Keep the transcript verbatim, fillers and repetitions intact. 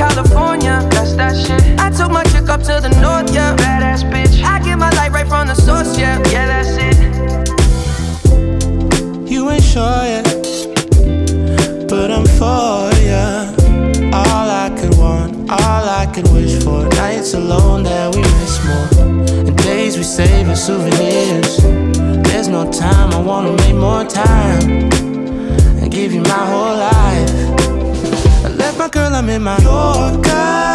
California, that's that shit. I took my chick up to the north, yeah. Badass bitch. I get my light right from the source, yeah. Yeah, that's it. You ain't sure yet, but I'm for ya. All I could want, all I could wish for. Nights alone that we miss more, and days we save as souvenirs. There's no time, I wanna make more time and give you my whole life. I left my girl, I'm in my Yorker.